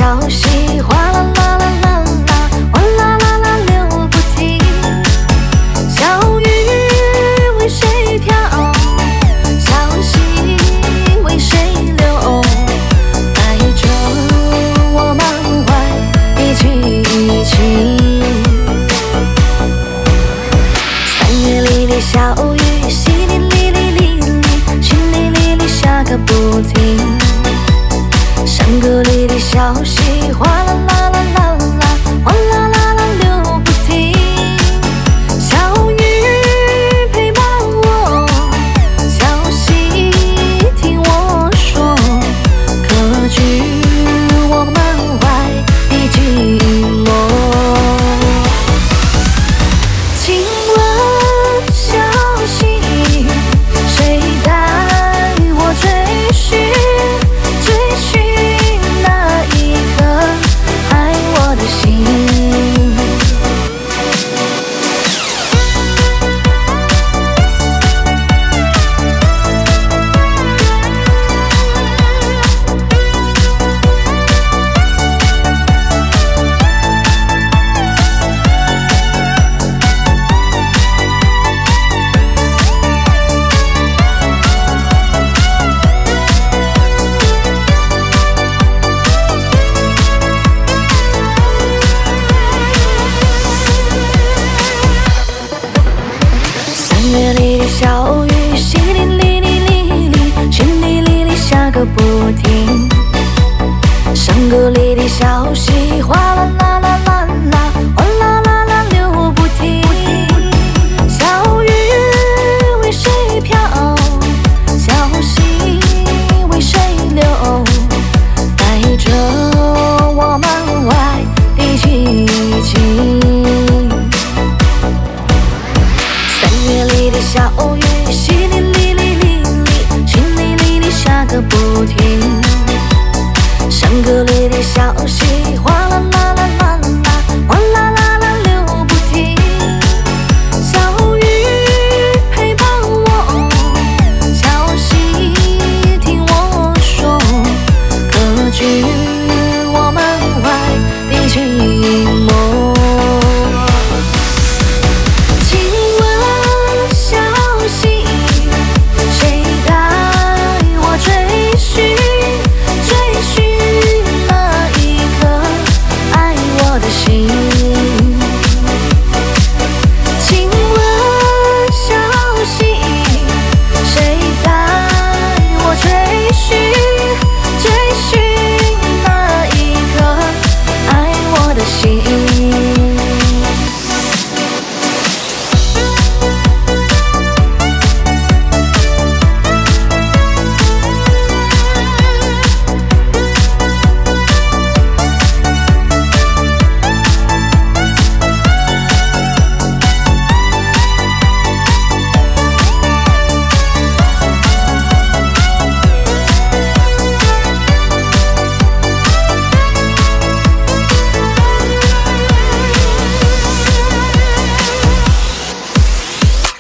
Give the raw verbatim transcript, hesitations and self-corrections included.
消息，哗啦啦啦啦啦，哗啦啦啦流不停。小雨为谁飘？小溪为谁流？带着我满怀的激情。三月里的小雨，淅沥沥沥沥沥，淅沥沥沥下个不停。山谷里的小溪，哗啦啦啦啦啦，哗啦啦啦流不停。小雨陪伴我，小溪听我说，可知我满怀的寂寞。请问小溪，谁带我追寻？追寻那一颗爱我的心。三月里的小雨，淅沥沥沥沥沥，淅沥沥沥下个不停。山谷里的小溪，哗啦啦。